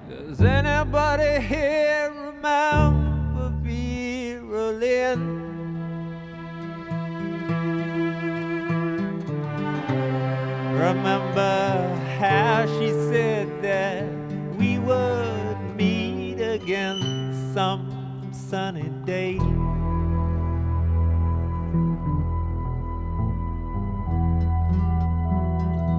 Does anybody here remember Vera Lynn? Remember how she said that we would meet again some sunny day?